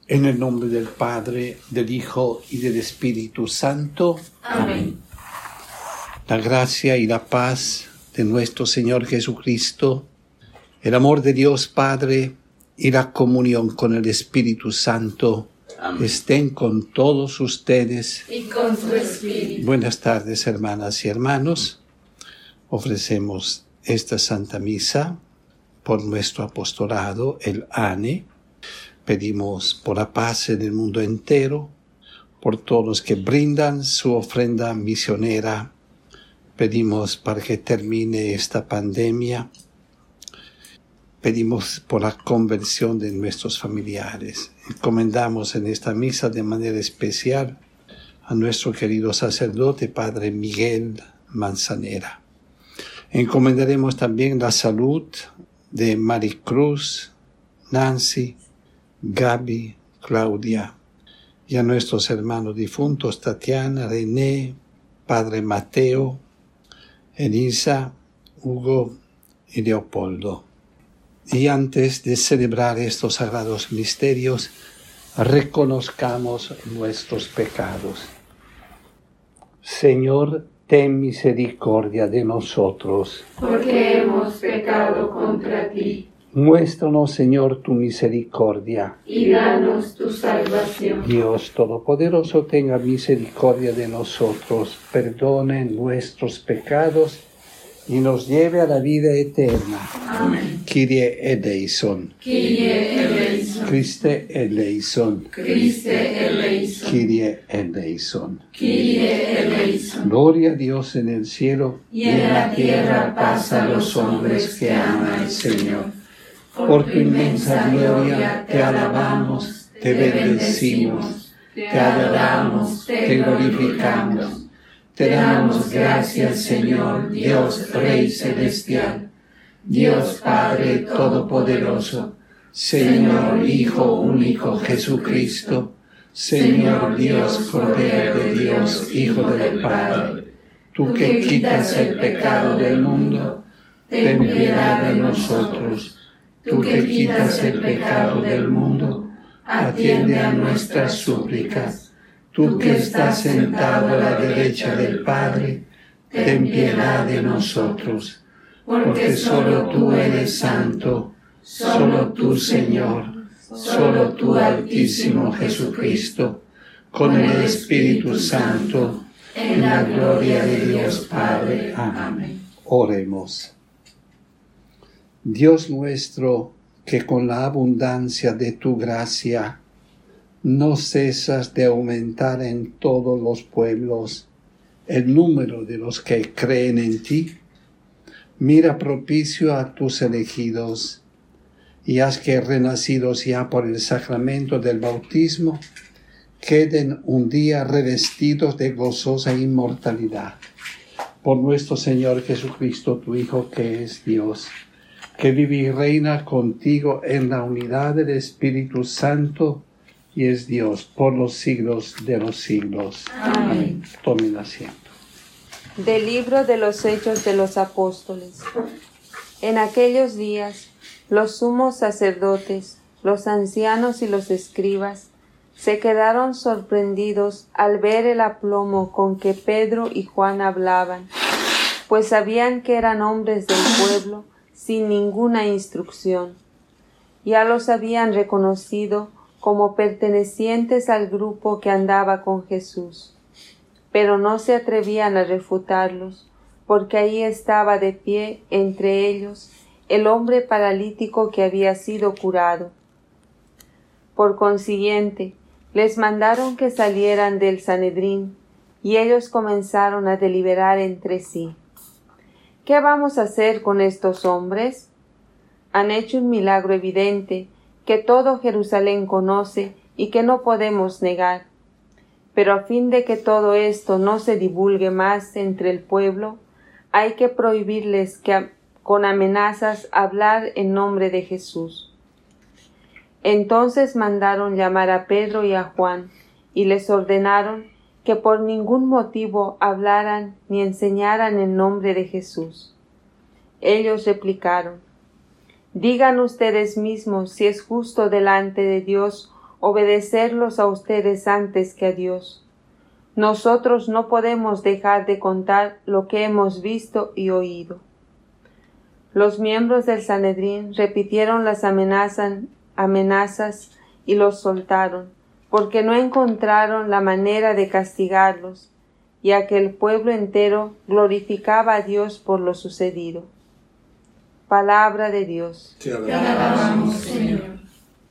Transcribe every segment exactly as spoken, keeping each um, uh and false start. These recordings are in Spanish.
En el nombre del Padre, del Hijo y del Espíritu Santo. Amén. La gracia y la paz de nuestro Señor Jesucristo, el amor de Dios Padre y la comunión con el Espíritu Santo Amén. Estén con todos ustedes. Y con su espíritu. Buenas tardes, hermanas y hermanos. Ofrecemos esta Santa Misa por nuestro apostolado, el A N E. Pedimos por la paz en el mundo entero, por todos los que brindan su ofrenda misionera. Pedimos para que termine esta pandemia. Pedimos por la conversión de nuestros familiares. Encomendamos en esta misa de manera especial a nuestro querido sacerdote, Padre Miguel Manzanera. Encomendaremos también la salud de Maricruz, Nancy, Gaby, Claudia, y a nuestros hermanos difuntos Tatiana, René, Padre Mateo, Elisa, Hugo y Leopoldo. Y antes de celebrar estos sagrados misterios, reconozcamos nuestros pecados. Señor, ten misericordia de nosotros, porque hemos pecado contra ti. Muéstranos, Señor, tu misericordia. Y danos tu salvación. Dios Todopoderoso, tenga misericordia de nosotros, perdone nuestros pecados y nos lleve a la vida eterna. Amén. Kyrie eleison. Kyrie eleison. Christe eleison. Christe eleison. Kyrie eleison. Kyrie eleison. Gloria a Dios en el cielo. Y en la tierra paz a los hombres que ama el Señor. Por tu inmensa gloria te alabamos, te bendecimos, te adoramos, te glorificamos. Te damos gracias, Señor, Dios Rey Celestial, Dios Padre Todopoderoso, Señor Hijo único Jesucristo, Señor Dios Cordero de Dios, Hijo del Padre. Tú que quitas el pecado del mundo, ten piedad de nosotros. Tú que quitas el pecado del mundo, atiende a nuestras súplicas. Tú que estás sentado a la derecha del Padre, ten piedad de nosotros. Porque solo tú eres santo, solo tú, Señor, solo tú, Altísimo Jesucristo, con el Espíritu Santo, en la gloria de Dios Padre. Amén. Oremos. Dios nuestro, que con la abundancia de tu gracia no cesas de aumentar en todos los pueblos el número de los que creen en ti, mira propicio a tus elegidos y haz que, renacidos ya por el sacramento del bautismo, queden un día revestidos de gozosa inmortalidad. Por nuestro Señor Jesucristo, tu Hijo, que es Dios, que vive y reina contigo en la unidad del Espíritu Santo, y es Dios por los siglos de los siglos. Amén. Amén. Tomen asiento. Del libro de los Hechos de los Apóstoles. En aquellos días, los sumos sacerdotes, los ancianos y los escribas se quedaron sorprendidos al ver el aplomo con que Pedro y Juan hablaban, pues sabían que eran hombres del pueblo sin ninguna instrucción. Ya los habían reconocido como pertenecientes al grupo que andaba con Jesús, pero no se atrevían a refutarlos, porque ahí estaba de pie entre ellos el hombre paralítico que había sido curado. Por consiguiente, les mandaron que salieran del Sanedrín, y ellos comenzaron a deliberar entre sí. ¿Qué vamos a hacer con estos hombres? Han hecho un milagro evidente que todo Jerusalén conoce y que no podemos negar. Pero a fin de que todo esto no se divulgue más entre el pueblo, hay que prohibirles que con amenazas hablar en nombre de Jesús. Entonces mandaron llamar a Pedro y a Juan, y les ordenaron que por ningún motivo hablaran ni enseñaran en nombre de Jesús. Ellos replicaron: digan ustedes mismos si es justo delante de Dios obedecerlos a ustedes antes que a Dios. Nosotros no podemos dejar de contar lo que hemos visto y oído. Los miembros del Sanedrín repitieron las amenazas, amenazas y los soltaron, porque no encontraron la manera de castigarlos, ya que el pueblo entero glorificaba a Dios por lo sucedido. Palabra de Dios. Te alabamos, Señor.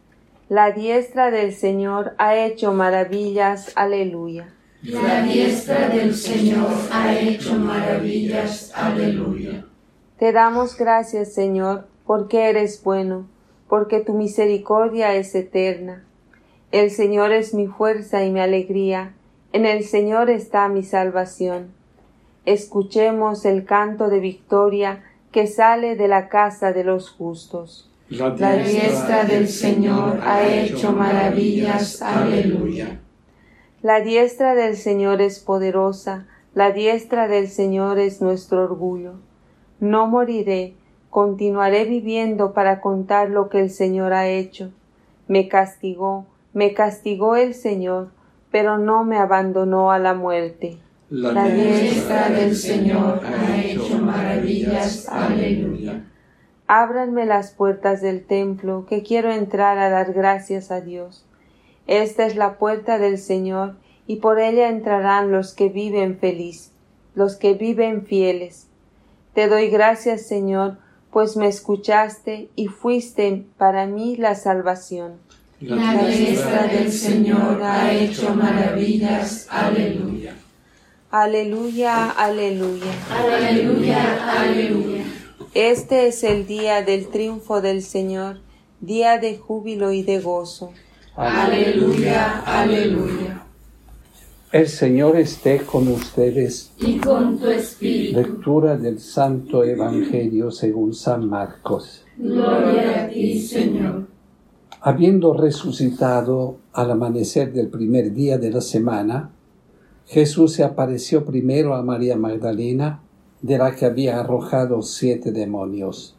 La diestra del Señor ha hecho maravillas. Aleluya. La diestra del Señor ha hecho maravillas. Aleluya. Te damos gracias, Señor, porque eres bueno, porque tu misericordia es eterna. El Señor es mi fuerza y mi alegría, en el Señor está mi salvación. Escuchemos el canto de victoria que sale de la casa de los justos. La diestra, la diestra del Señor ha hecho maravillas. Aleluya. La diestra del Señor es poderosa, la diestra del Señor es nuestro orgullo. No moriré, continuaré viviendo para contar lo que el Señor ha hecho. Me castigó, me castigó el Señor, pero no me abandonó a la muerte. La, la diestra del Señor ha hecho maravillas. Aleluya. Ábranme las puertas del templo, que quiero entrar a dar gracias a Dios. Esta es la puerta del Señor, y por ella entrarán los que viven feliz, los que viven fieles. Te doy gracias, Señor, pues me escuchaste y fuiste para mí la salvación. La diestra del Señor ha hecho maravillas. Aleluya. Aleluya, aleluya. Aleluya, aleluya. Este es el día del triunfo del Señor, día de júbilo y de gozo. Aleluya, aleluya. El Señor esté con ustedes. Y con tu espíritu. Lectura del Santo Evangelio según San Marcos. Gloria a ti, Señor. Habiendo resucitado al amanecer del primer día de la semana, Jesús se apareció primero a María Magdalena, de la que había arrojado siete demonios.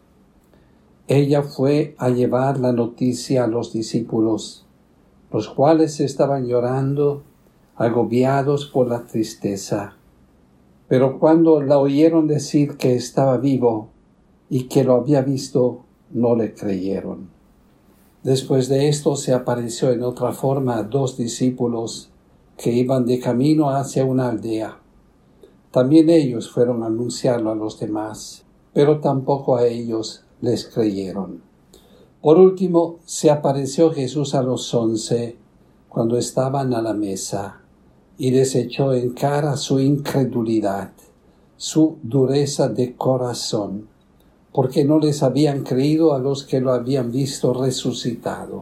Ella fue a llevar la noticia a los discípulos, los cuales estaban llorando, agobiados por la tristeza. Pero cuando la oyeron decir que estaba vivo y que lo había visto, no le creyeron. Después de esto se apareció en otra forma a dos discípulos que iban de camino hacia una aldea. También ellos fueron a anunciarlo a los demás, pero tampoco a ellos les creyeron. Por último, se apareció Jesús a los once cuando estaban a la mesa y les echó en cara su incredulidad, su dureza de corazón, porque no les habían creído a los que lo habían visto resucitado.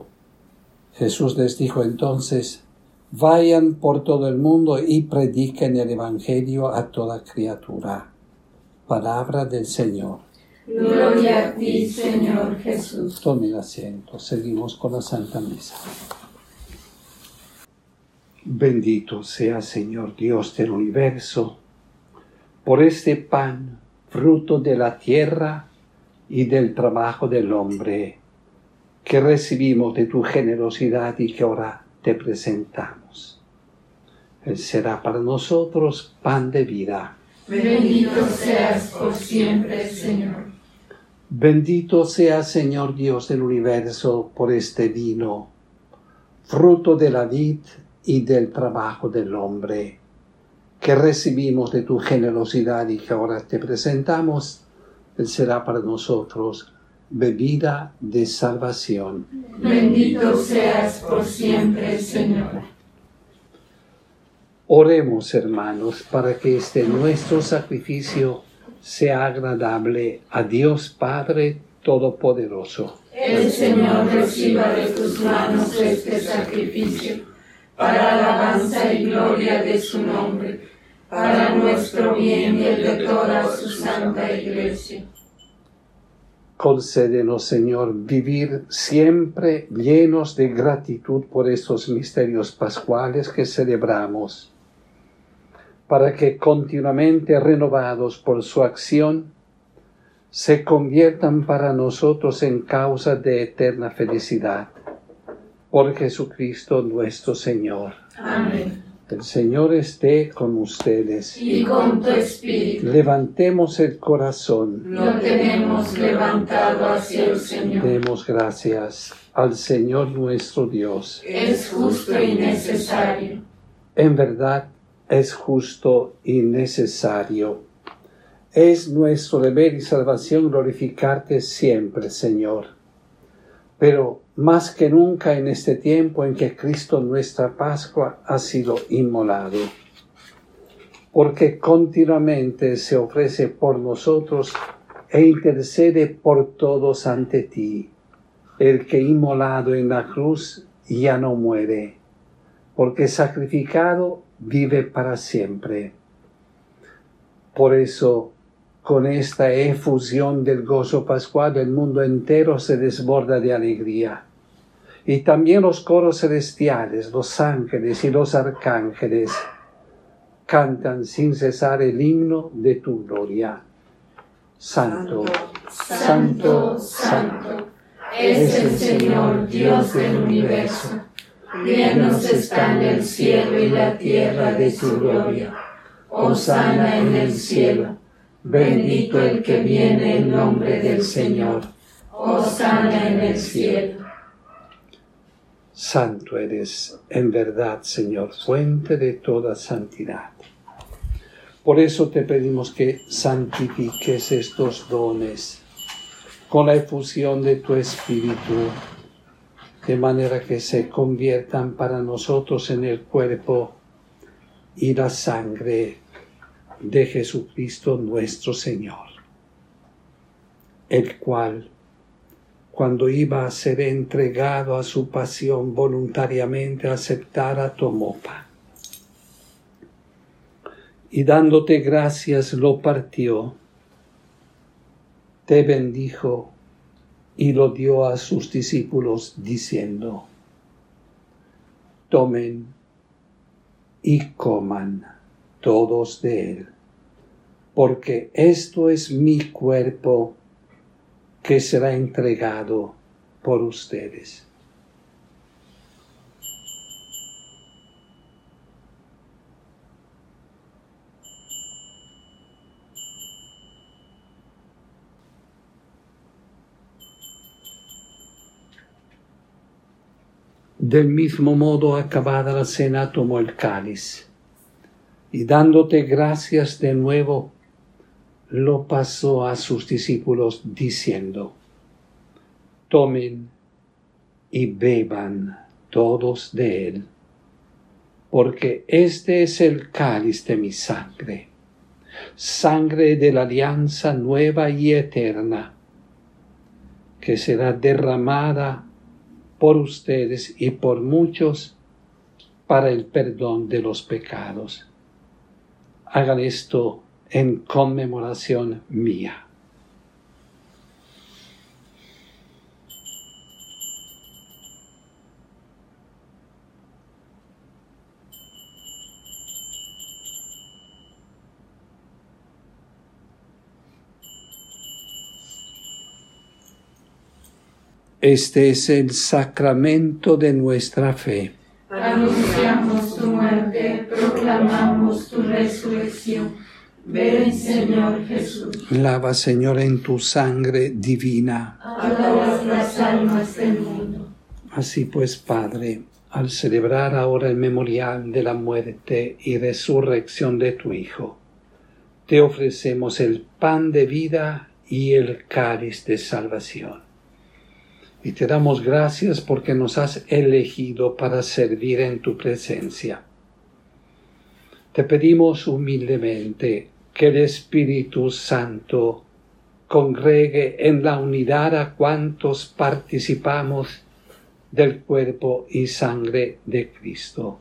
Jesús les dijo entonces: vayan por todo el mundo y prediquen el Evangelio a toda criatura. Palabra del Señor. Gloria a ti, Señor Jesús. Tomen asiento, seguimos con la Santa Misa. Bendito sea, Señor Dios del universo, por este pan, fruto de la tierra y del trabajo del hombre, que recibimos de tu generosidad y que ahora te presentamos. Él será para nosotros pan de vida. Bendito seas por siempre, Señor. Bendito sea, Señor Dios del universo, por este vino, fruto de la vid y del trabajo del hombre, que recibimos de tu generosidad y que ahora te presentamos. Él será para nosotros bebida de salvación. Bendito seas por siempre, Señor. Oremos, hermanos, para que este nuestro sacrificio sea agradable a Dios Padre Todopoderoso. El Señor reciba de tus manos este sacrificio, para alabanza y gloria de su nombre, para nuestro bien y el de toda su santa Iglesia. Concédenos, Señor, vivir siempre llenos de gratitud por estos misterios pascuales que celebramos, para que continuamente renovados por su acción, se conviertan para nosotros en causa de eterna felicidad. Por Jesucristo nuestro Señor. Amén. El Señor esté con ustedes. Y con tu espíritu. Levantemos el corazón. Lo tenemos levantado hacia el Señor. Demos gracias al Señor nuestro Dios. Es justo y necesario. En verdad es justo y necesario. Es nuestro deber y salvación glorificarte siempre, Señor. Pero más que nunca en este tiempo en que Cristo nuestra Pascua ha sido inmolado, porque continuamente se ofrece por nosotros e intercede por todos ante ti, el que inmolado en la cruz ya no muere, porque sacrificado vive para siempre. Por eso, con esta efusión del gozo pascual, el mundo entero se desborda de alegría. Y también los coros celestiales, los ángeles y los arcángeles cantan sin cesar el himno de tu gloria. Santo, Santo, Santo, es el Señor Dios del universo. Llenos están el cielo y la tierra de tu gloria. Hosana en el cielo. Bendito el que viene en nombre del Señor. Hosana en el cielo. Santo eres en verdad, Señor, fuente de toda santidad. Por eso te pedimos que santifiques estos dones con la efusión de tu Espíritu, de manera que se conviertan para nosotros en el cuerpo y la sangre de Jesucristo nuestro Señor, el cual, cuando iba a ser entregado a su pasión, voluntariamente aceptara, tomó pan. Y dándote gracias lo partió, te bendijo y lo dio a sus discípulos diciendo: tomen y coman todos de él, porque esto es mi cuerpo que será entregado por ustedes. Del mismo modo, acabada la cena, tomó el cáliz, y dándote gracias de nuevo, lo pasó a sus discípulos diciendo: tomen y beban todos de él, porque este es el cáliz de mi sangre, sangre de la alianza nueva y eterna, que será derramada por ustedes y por muchos para el perdón de los pecados. Hagan esto en conmemoración mía. Este es el sacramento de nuestra fe. Anunciamos tu muerte, proclamamos tu resurrección. Ven, Señor Jesús. Lava, Señor, en tu sangre divina a todas las almas del mundo. Así pues, Padre, al celebrar ahora el memorial de la muerte y resurrección de tu Hijo, te ofrecemos el pan de vida y el cáliz de salvación. Y te damos gracias porque nos has elegido para servir en tu presencia. Te pedimos humildemente que el Espíritu Santo congregue en la unidad a cuantos participamos del cuerpo y sangre de Cristo.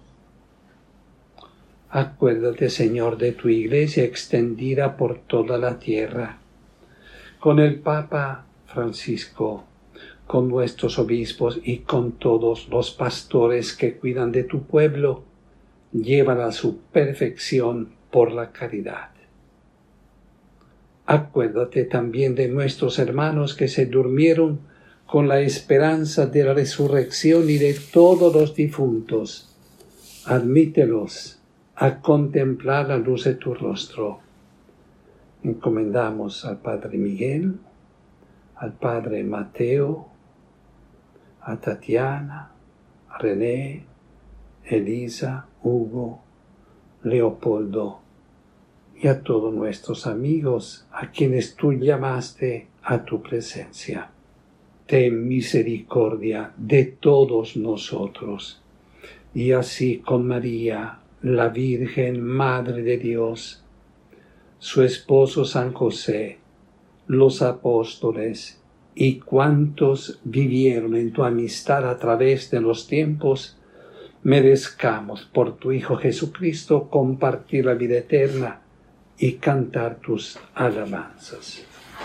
Acuérdate, Señor, de tu Iglesia extendida por toda la tierra, con el Papa Francisco, con nuestros obispos y con todos los pastores que cuidan de tu pueblo, llévala a su perfección por la caridad. Acuérdate también de nuestros hermanos que se durmieron con la esperanza de la resurrección y de todos los difuntos, admítelos a contemplar la luz de tu rostro. Encomendamos al Padre Miguel, al Padre Mateo, a Tatiana, a René, Elisa, Hugo, Leopoldo y a todos nuestros amigos a quienes tú llamaste a tu presencia. Ten misericordia de todos nosotros, y así con María, la Virgen Madre de Dios, su esposo San José, los apóstoles y cuantos vivieron en tu amistad a través de los tiempos, merezcamos por tu Hijo Jesucristo compartir la vida eterna y cantar tus alabanzas.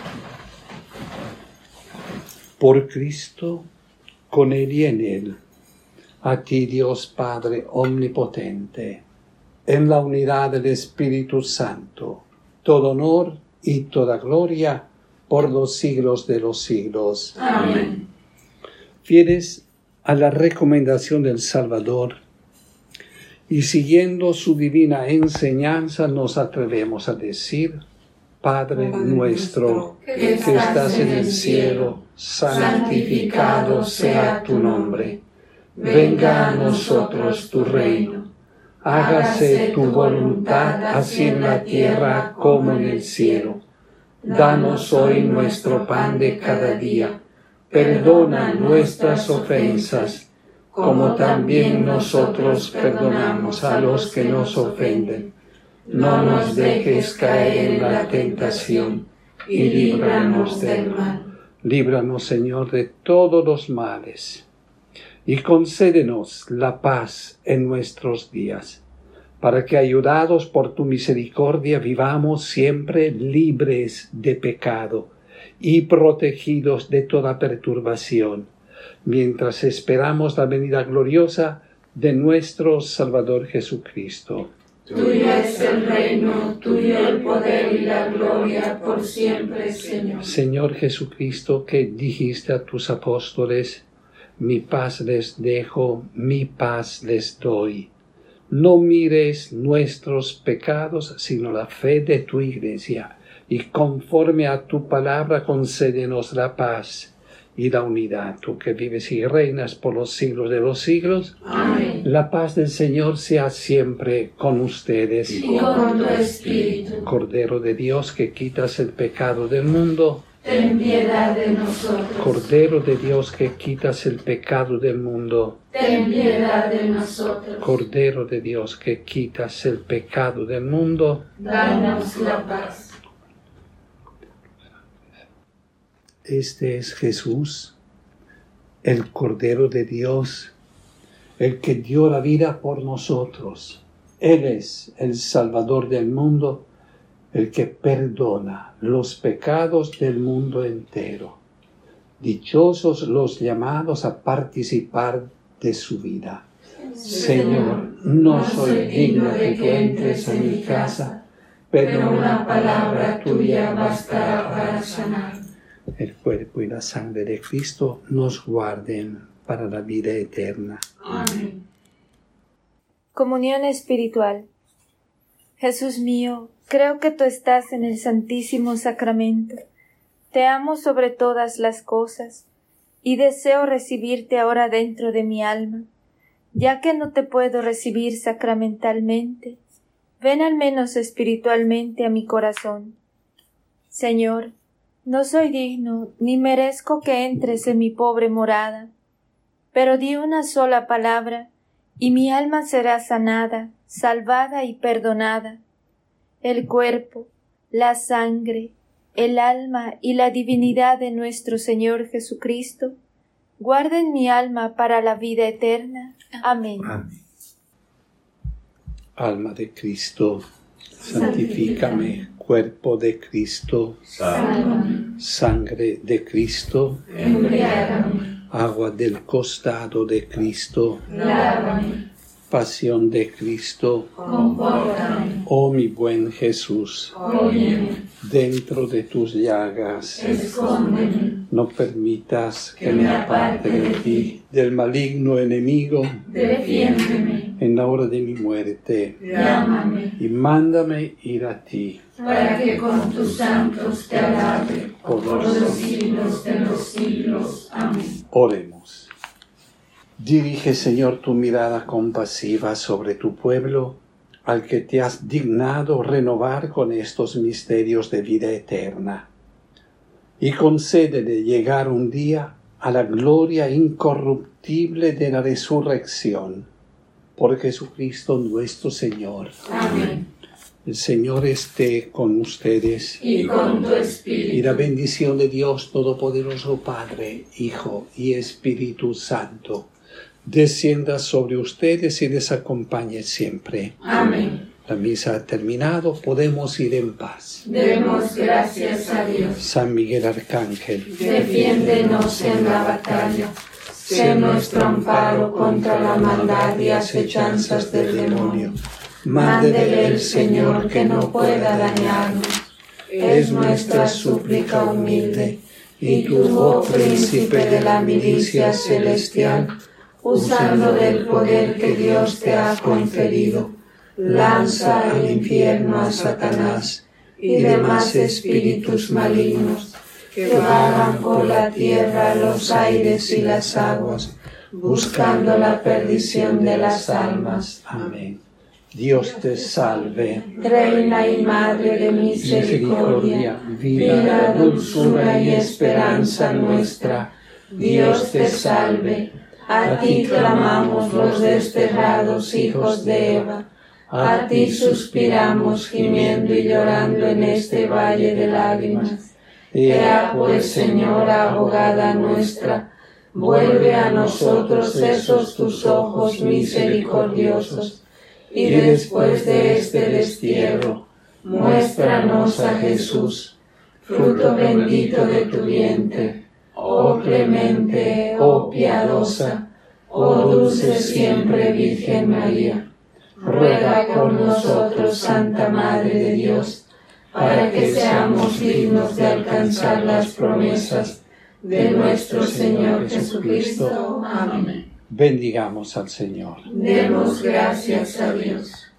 Por Cristo, con Él y en Él, a ti Dios Padre Omnipotente, en la unidad del Espíritu Santo, todo honor y toda gloria por los siglos de los siglos. Amén. Fieles a la recomendación del Salvador y siguiendo su divina enseñanza, nos atrevemos a decir: Padre nuestro, que estás en el cielo, santificado sea tu nombre. Venga a nosotros tu reino. Hágase tu voluntad, así en la tierra como en el cielo. Danos hoy nuestro pan de cada día. Perdona nuestras ofensas, como también nosotros perdonamos a los que nos ofenden. No nos dejes caer en la tentación, y líbranos del mal. Líbranos, Señor, de todos los males, y concédenos la paz en nuestros días, para que, ayudados por tu misericordia, vivamos siempre libres de pecado y protegidos de toda perturbación, mientras esperamos la venida gloriosa de nuestro Salvador Jesucristo. Tuyo es el reino, tuyo el poder y la gloria por siempre, Señor. Señor Jesucristo, que dijiste a tus apóstoles: mi paz les dejo, mi paz les doy. No mires nuestros pecados, sino la fe de tu Iglesia, y conforme a tu palabra concédenos la paz y la unidad. Tú que vives y reinas por los siglos de los siglos. Amén. La paz del Señor sea siempre con ustedes. Y con tu espíritu. Cordero de Dios, que quitas el pecado del mundo, ten piedad de nosotros. Cordero de Dios, que quitas el pecado del mundo, ten piedad de nosotros. Cordero de Dios, que quitas el pecado del mundo, danos la paz. Este es Jesús, el Cordero de Dios, el que dio la vida por nosotros. Él es el Salvador del mundo, el que perdona los pecados del mundo entero. Dichosos los llamados a participar de su vida. Señor, no soy digno de que entres en mi casa, pero una palabra tuya bastará para sanar. El cuerpo y la sangre de Cristo nos guarden para la vida eterna. Amén. Comunión espiritual. Jesús mío, creo que tú estás en el Santísimo Sacramento. Te amo sobre todas las cosas y deseo recibirte ahora dentro de mi alma. Ya que no te puedo recibir sacramentalmente, ven al menos espiritualmente a mi corazón. Señor, no soy digno ni merezco que entres en mi pobre morada, pero di una sola palabra y mi alma será sanada, salvada y perdonada. El cuerpo, la sangre, el alma y la divinidad de nuestro Señor Jesucristo guarden mi alma para la vida eterna. Amén. Amén. Alma de Cristo, santifícame. Cuerpo de Cristo, sálvame. Sangre de Cristo, embriágame. Agua del costado de Cristo, lávame. Pasión de Cristo, compórtame. Oh mi buen Jesús, óyeme. dentro de tus llagas, escóndeme. No permitas que me aparte de ti. Del maligno enemigo. Defiéndeme. En la hora de mi muerte. Llámame. Y mándame ir a ti. Para que con tus santos te alabe por los siglos de los siglos. Amén. Oremos. Dirige, Señor, tu mirada compasiva sobre tu pueblo, al que te has dignado renovar con estos misterios de vida eterna, y concédele llegar un día a la gloria incorruptible de la resurrección. Por Jesucristo nuestro Señor. Amén. El Señor esté con ustedes. Y con tu espíritu. Y la bendición de Dios Todopoderoso, Padre, Hijo y Espíritu Santo, descienda sobre ustedes y les acompañe siempre. Amén. La misa ha terminado, podemos ir en paz. Demos gracias a Dios. San Miguel Arcángel, defiéndenos en la batalla. Sé nuestro amparo contra la maldad y acechanzas del demonio. Mándele el Señor que no pueda dañarnos. Es nuestra súplica humilde. Y tú, oh príncipe de la milicia celestial, usando del poder que Dios te ha conferido, lanza al infierno a Satanás y demás espíritus malignos que vagan por la tierra, los aires y las aguas, buscando la perdición de las almas. Amén. Dios te salve, Reina y Madre de misericordia, vida, dulzura y esperanza nuestra. Dios te salve. A ti clamamos los desterrados hijos de Eva. A ti suspiramos gimiendo y llorando en este valle de lágrimas. Ea pues, Señora, abogada nuestra, vuelve a nosotros esos tus ojos misericordiosos, y después de este destierro, muéstranos a Jesús, fruto bendito de tu vientre. Oh clemente, oh piadosa, oh dulce siempre Virgen María, ruega por nosotros, Santa Madre de Dios, para que seamos dignos de alcanzar las promesas de nuestro Señor Jesucristo. Amén. Bendigamos al Señor. Demos gracias a Dios.